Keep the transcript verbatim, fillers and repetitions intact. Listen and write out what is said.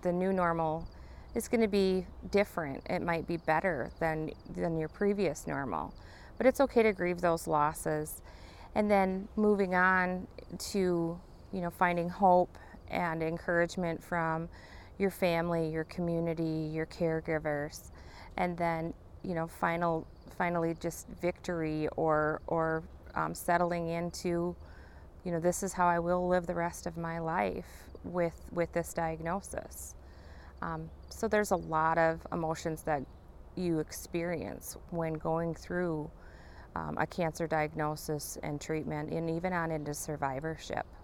the new normal is going to be different. It might be better than than your previous normal, but it's okay to grieve those losses, and then moving on to, you know, finding hope and encouragement from your family, your community, your caregivers, and then, you know, final finally just victory, or or um, settling into, you know, this is how I will live the rest of my life with with this diagnosis. Um, so there's a lot of emotions that you experience when going through um, a cancer diagnosis and treatment, and even on into survivorship.